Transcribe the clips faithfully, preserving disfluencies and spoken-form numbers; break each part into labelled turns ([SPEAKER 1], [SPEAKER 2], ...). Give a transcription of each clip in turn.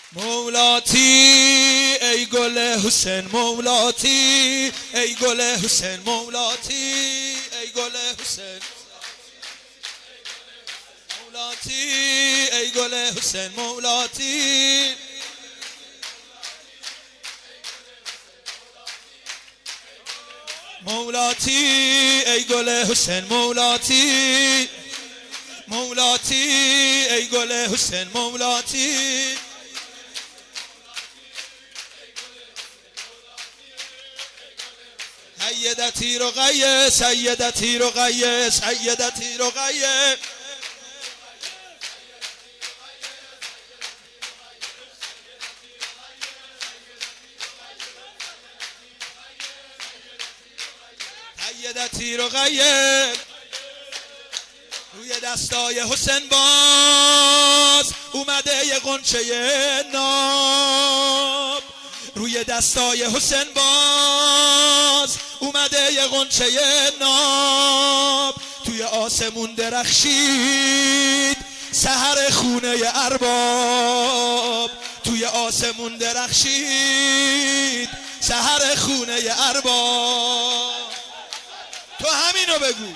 [SPEAKER 1] مولاتی ای گل حسین مولاتی ای گل حسین مولاتی ای گل حسین مولاتی ای گل حسین مولاتی مولاتی ای گل حسین مولاتی مولاتی ای گل حسین مولاتی سیدتی رقیه سیدتی رقیه سیدتی رقیه سیدتی رقیه روی دستای حسین باز اومده یه غنچه ناب روی دستای حسین باز اومده یه غنچه ناب توی آسمون درخشید سحر خونه ارباب توی آسمون درخشید سحر خونه ارباب تو همینو بگو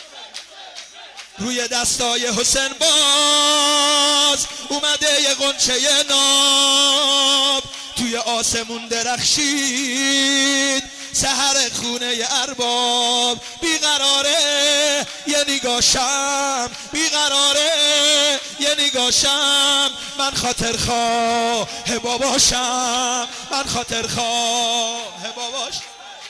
[SPEAKER 1] روی دستای حسین باز اومده یه غنچه ناب توی آسمون درخشید سحر خونه ارباب بیقراره یه نگاشم بیقراره یه نگاشم من خاطر خواه باباشم من خاطر خواه باباشم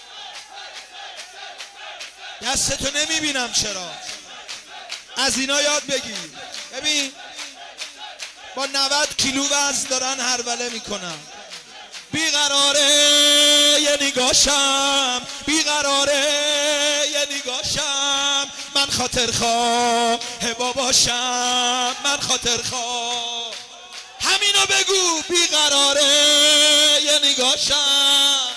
[SPEAKER 1] دستتو نمیبینم چرا از اینا یاد بگیر ببین با نود کیلو وزن دارن هروله میکنن بیقراره یه نگاشم بیقراره یه نگاشم من خاطر خواه باباشم من خاطر خواه همینو بگو بیقراره یه نگاشم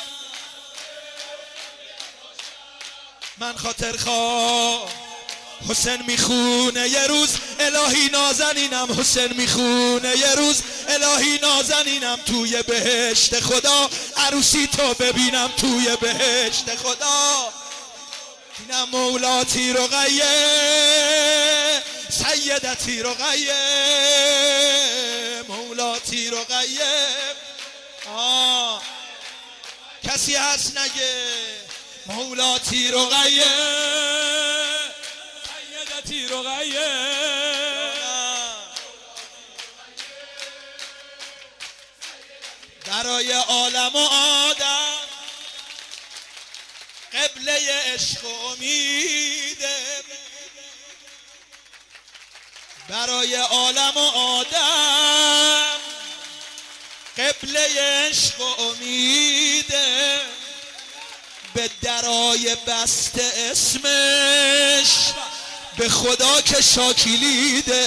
[SPEAKER 1] من خاطر خواه حسین میخونه یه روز الهی نازنینم حسین میخونه یه روز الهی نازنینم توی بهشت خدا عروسی تو ببینم توی بهشت خدا اینم مولاتی رقیه سیدتی رقیه مولاتی رقیه آه کسی هست نگه مولاتی رقیه سیدتی رقیه برای عالم و آدم قبله عشق و امیده برای عالم و آدم قبله عشق و امیده به درای بست اسمش به خدا که شاکلیده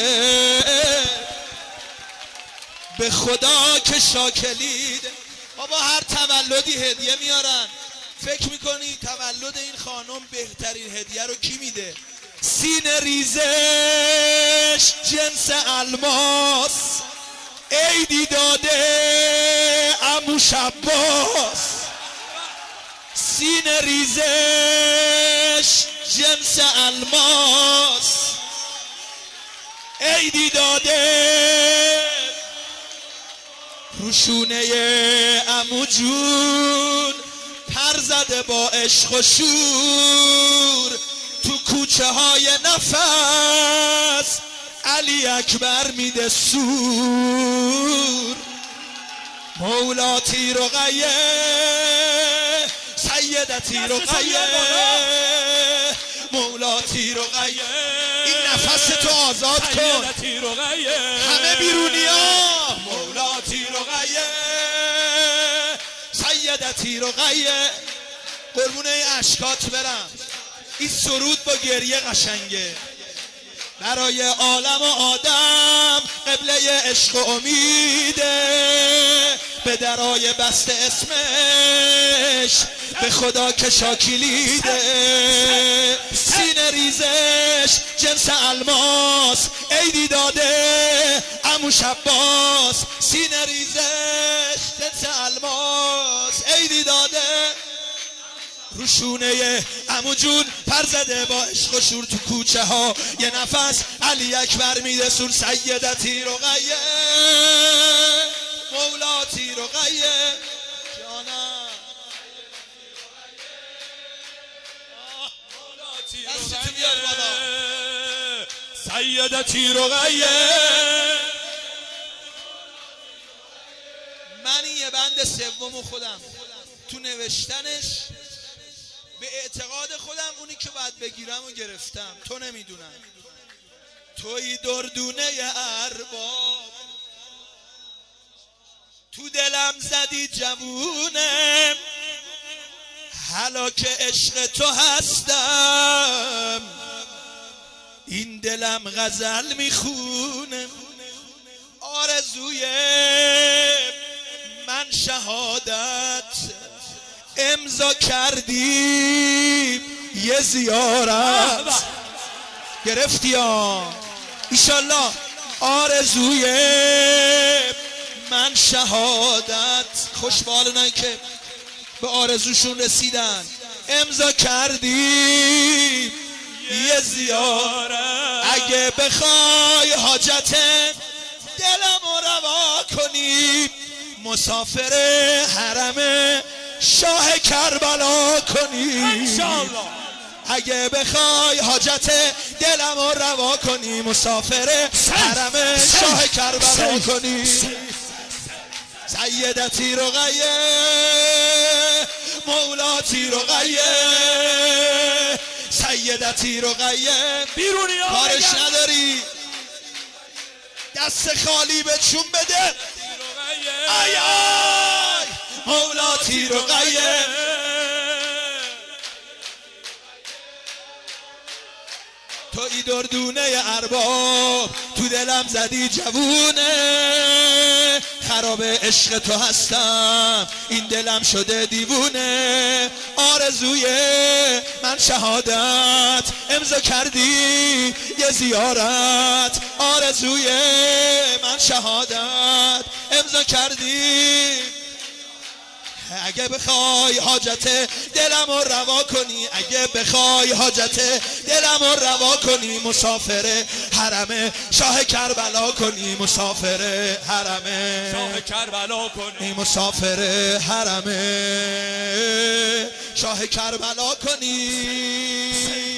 [SPEAKER 1] به خدا که شاکلیده بابا هر تولدی هدیه میارن فکر میکنی تولد این خانم بهترین هدیه رو کی میده؟ سینه ریزش جنس الماس عیدی داده عمو شباس سینه ریزش جنس الماس عیدی داده روشونه عمو جون پر زده با عشق و شور تو کوچه های نفس علی اکبر میده سور مولاتی رقیه سیدتی رقیه مولاتی رقیه این نفس تو آزاد کن همه بیرونی ها مولاتی رقیه سیدتی رقیه قربون این اشکات برم این سرود با گریه قشنگه برای عالم و آدم قبله عشق و امیده به درای بست اسمش به خدا که شاکلیده سینه ریزش جنس الماس، عیدی داده عمو شباس، سینه ریزش جنس الماس، عیدی داده روشونه عمو جون پر زده با عشق و شور تو کوچه ها، یه نفس علی اکبر میده سور سیدتی رقیه مولاتی رقیه جانم دستی بیار بالا سیدتی رقیه. من یه بند سوم خودم تو نوشتنش به اعتقاد خودم اونی که باید بگیرم و گرفتم، تو نمیدونم. توی دردونه ارباب تو دلم زدی جوونه، هلاک عشق تو هستم این دلم غزل میخونه، آرزوی من شهادت امضا کردی یه زیارت گرفتی ها ایشالله، آرزوی من شهادت خوشبالونن که به آرزوشون رسیدن، امضا کردی یه زیارت، اگه بخوای حاجت دلم روا کنی مسافر حرم شاه کربلا کنی، اگه بخوای حاجت دلم روا کنی مسافر حرم شاه کربلا کنی. سیدتی رقیه مولاتی رقیه سیدتی رقیه، بیرونی کارش نداری دست خالی به چون بده آی آی مولاتی رقیه. تو ای دردونه ارباب تو دلم زدی جوونه، خراب عشق تو هستم این دلم شده دیوونه، آرزوی من شهادت امضا کردی یه زیارت، آرزوی من شهادت امضا کردی، اگه بخوای حاجت دلم رو روا کنی، اگه بخوای حاجت دلم رو روا کنی مسافر حرم شاه کربلا کنی، مسافر حرم
[SPEAKER 2] شاه کربلا کنی،
[SPEAKER 1] مسافر حرم شاه کربلا کنی.